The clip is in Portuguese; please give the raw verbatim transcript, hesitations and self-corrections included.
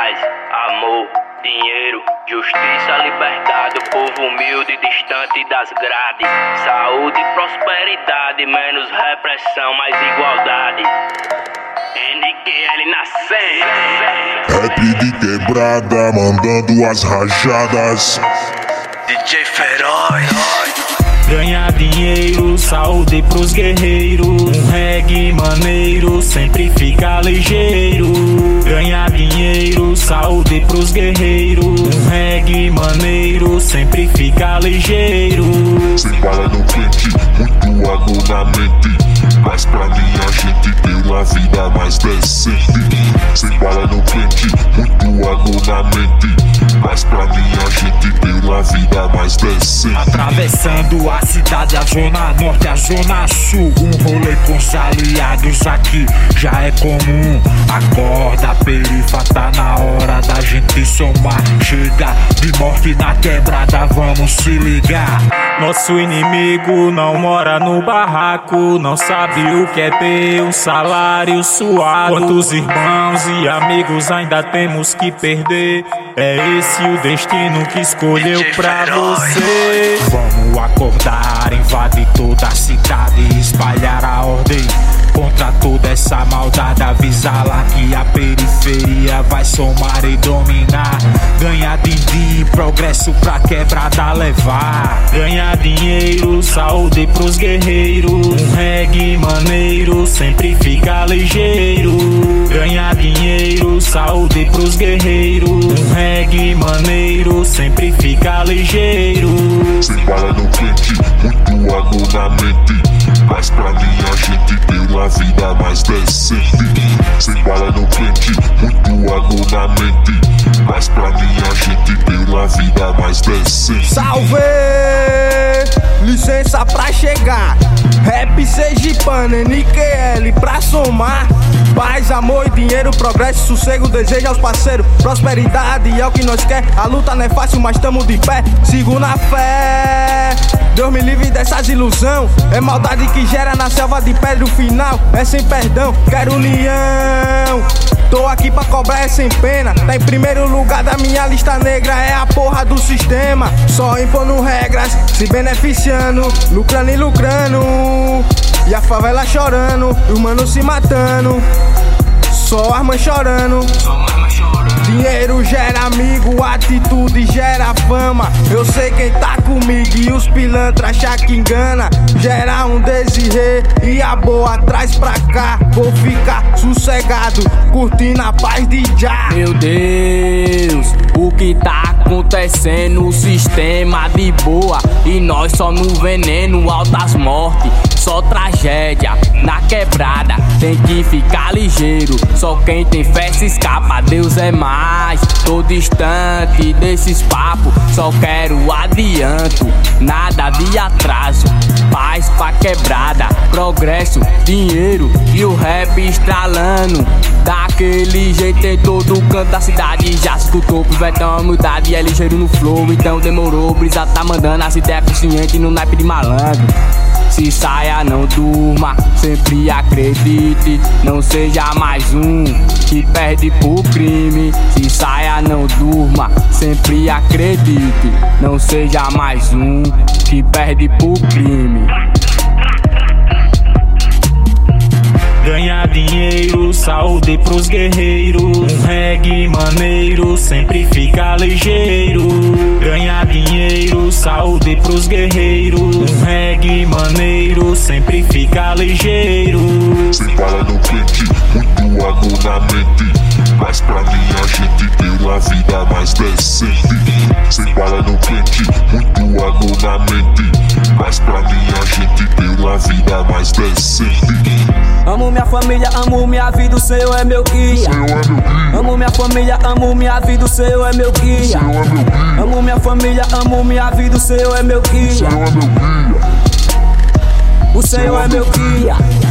Paz, amor, dinheiro, justiça, liberdade. O povo humilde, distante das grades. Saúde, prosperidade, menos repressão, mais igualdade. N Q L nascendo. Rap de quebrada, mandando as rajadas. D J Feroz. Ganhar dinheiro, saúde pros guerreiros. Um reggae maneiro, sempre fica ligeiro. Ganhar dinheiro, saúde pros guerreiros. Um reggae maneiro, sempre fica ligeiro. Sem bala no quente, muito amor na mente. Mas pra mim a gente tem uma vida mais decente. Sem bala no quente, muito amor na mente. Mas pra mim a gente tem uma vida mais decente. Atravessando a cidade, a zona norte, a zona sul. Um rolê com os aliados aqui já é comum. Acorda, perifa, tá na hora da gente somar. Chega de morte na quebrada, vamos se ligar. Nosso inimigo não mora no barraco, não sabe o que é ter um salário suado. Quantos irmãos e amigos ainda temos que perder? É esse o destino que escolheu pra você. Vamos acordar, invadir toda a cidade, espalhar a ordem contra toda essa maldade. Avisar lá que a periferia vai somar e dominar. Ganhar din-din, progresso pra quebrada levar. Ganhar dinheiro, saúde pros guerreiros. Um reggae maneiro, sempre fica ligeiro. Ganhar dinheiro, saúde pros guerreiros. Um reggae maneiro, sempre fica ligeiro. Sem bala no quente, muito amor na mente. Mas pra mim a gente tem uma vida mais decente. Sem bala no quente, muito amor na mente. Mas pra mim a gente tem uma vida mais decente. Salve! Licença pra chegar. Rap sergipano, N Q L pra somar. Paz, amor e dinheiro, progresso, sossego, desejo aos parceiros. Prosperidade é o que nós quer. A luta não é fácil, mas tamo de pé. Sigo na fé. Deus me livre dessas ilusão. É maldade que gera na selva de pedra. O final é sem perdão. Quero união. Tô aqui pra cobrar, é sem pena. Tá em primeiro lugar da minha lista negra. É a porra do sistema. Só impondo regras, se beneficiando, lucrando e lucrando. E a favela chorando, os manos se matando. Só arma chorando. Dinheiro gera amigo, atitude gera fama. Eu sei quem tá comigo e os pilantras achar que engana. Gera um desirê e a boa traz pra cá. Vou ficar sossegado, curtindo a paz de já. Meu Deus, o que tá acontecendo? O sistema de boa e nós só no veneno. Altas mortes, só tragédia na quebrada. Tem que ficar ligeiro, só quem tem fé se escapa. Deus é mais, tô distante desses papos. Só quero adianto, nada de atraso. Paz pra quebrada, progresso, dinheiro e o rap estralando. Daquele jeito em todo canto da cidade. Já se escutou pro vetão, a humildade é ligeiro no flow. Então demorou, brisa tá mandando as ideias conscientes no naipe de malandro. Se saia, não durma, sempre acredite. Não seja mais um que perde pro crime. Se saia, não durma, sempre acredite. Não seja mais um que perde pro crime. Ganhar dinheiro, saúde pros guerreiros. Um reggae maneiro, sempre fica ligeiro. Ganhar dinheiro, saúde pros guerreiros. Um reggae maneiro, sempre fica ligeiro. Sem bala no quente, muito amor na mente. Mas pra mim a gente tem uma vida mais decente. Sem bala no quente, muito amor na mente. Mas pra mim a gente tem uma vida mais decente. Amo minha família, amo minha vida, o Senhor é meu guia. Amo minha família, amo minha vida, o Senhor é meu guia. Amo minha família, amo minha vida, o Senhor é meu guia. O Senhor é meu guia.